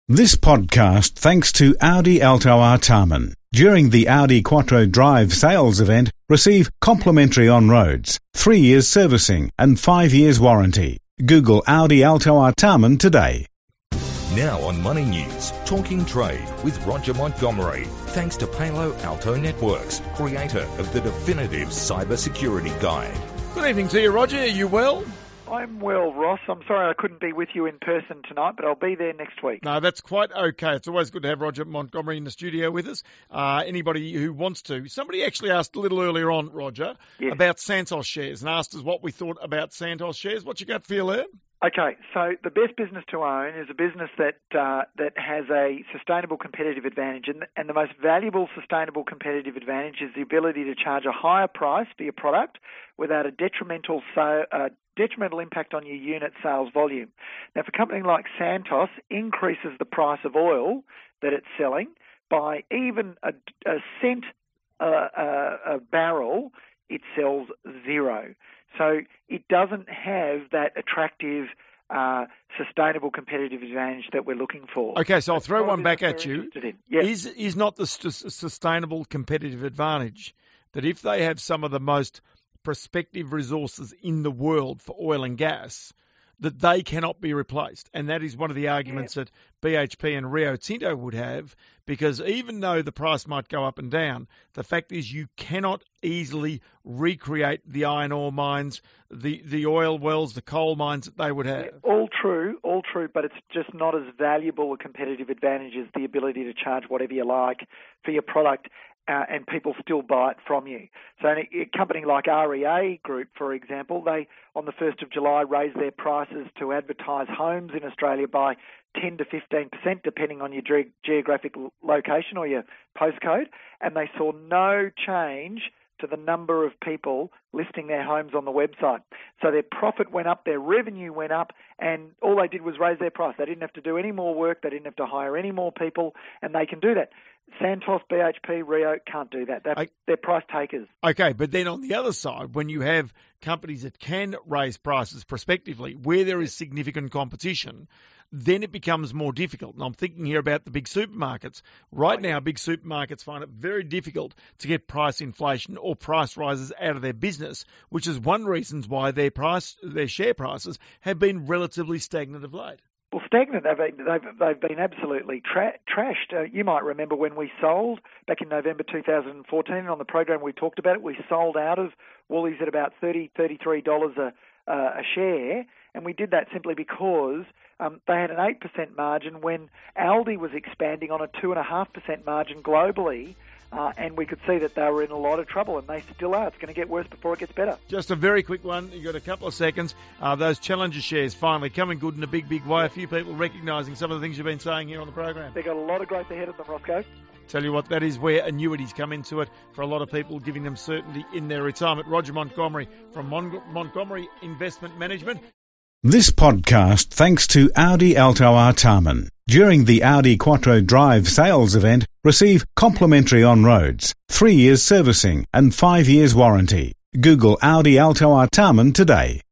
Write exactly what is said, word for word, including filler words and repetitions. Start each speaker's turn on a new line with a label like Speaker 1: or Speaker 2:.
Speaker 1: This podcast thanks to Audi Alto Artarmon. During the Audi Quattro Drive sales event, receive complimentary on-roads, three years servicing and five years warranty. Google Audi Alto Artarmon today.
Speaker 2: Now on Money News, Talking Trade with Roger Montgomery. Thanks to Palo Alto Networks, creator of the definitive cybersecurity guide.
Speaker 3: Good evening to you, Roger. Are you well?
Speaker 4: I'm well, Ross. I'm sorry I couldn't be with you in person tonight, but I'll be there next week.
Speaker 3: No, that's quite okay. It's always good to have Roger Montgomery in the studio with us. Uh, anybody who wants to. Somebody actually asked a little earlier on, Roger,
Speaker 4: yes.
Speaker 3: about Santos shares and asked us what we thought about Santos shares. What's your gut feel there?
Speaker 4: Okay, so the best business to own is a business that uh, that has a sustainable competitive advantage, and, and the most valuable sustainable competitive advantage is the ability to charge a higher price for your product without a detrimental so, uh, detrimental impact on your unit sales volume. Now, for a company like Santos, increases the price of oil that it's selling by even a, a cent uh, a, a barrel, it sells zero. So it doesn't have that attractive, uh, sustainable competitive advantage that we're looking for.
Speaker 3: Okay, so I'll
Speaker 4: That's
Speaker 3: throw one back at you.
Speaker 4: Yes.
Speaker 3: Is is not the st- sustainable competitive advantage that if they have some of the most prospective resources in the world for oil and gas, that they cannot be replaced? And that is one of the arguments yeah. that B H P and Rio Tinto would have, because even though the price might go up and down, the fact is you cannot easily recreate the iron ore mines, the, the oil wells, the coal mines that they would have.
Speaker 4: Yeah, all true, all true, but it's just not as valuable a competitive advantage as the ability to charge whatever you like for your product. Uh, and people still buy it from you. So a, a company like R E A Group, for example, they, on the first of July, raised their prices to advertise homes in Australia by ten to fifteen percent, depending on your ge- geographic location or your postcode, and they saw no change to the number of people listing their homes on the website. So their profit went up, their revenue went up, and all they did was raise their price. They didn't have to do any more work, they didn't have to hire any more people, and they can do that. Santos, B H P, Rio can't do that. They're, I, they're price takers.
Speaker 3: Okay, but then on the other side, when you have companies that can raise prices prospectively, where there is significant competition, then it becomes more difficult. And I'm thinking here about the big supermarkets. Right now, big supermarkets find it very difficult to get price inflation or price rises out of their business, which is one reason why their price, their share prices have been relatively stagnant of late.
Speaker 4: Well, stagnant, they've been, they've, they've been absolutely tra- trashed. Uh, you might remember when we sold, back in November two thousand fourteen, on the program we talked about it, we sold out of Woolies at about thirty dollars, thirty-three dollars a, uh, a share, and we did that simply because um, they had an eight percent margin when Aldi was expanding on a two point five percent margin globally. Uh, and we could see that they were in a lot of trouble, and they still are. It's going to get worse before it gets better.
Speaker 3: Just a very quick one. You've got a couple of seconds. Uh, those Challenger shares finally coming good in a big, big way. A few people recognising some of the things you've been saying here on the program.
Speaker 4: They've got a lot of growth ahead of them, Roscoe.
Speaker 3: Tell you what, that is where annuities come into it for a lot of people, giving them certainty in their retirement. Roger Montgomery from Mon- Montgomery Investment Management.
Speaker 1: This podcast thanks to Audi Alto Artarmon. During the Audi Quattro Drive sales event, receive complimentary on-roads, three years servicing and five years warranty. Google Audi Alto Artarmon today.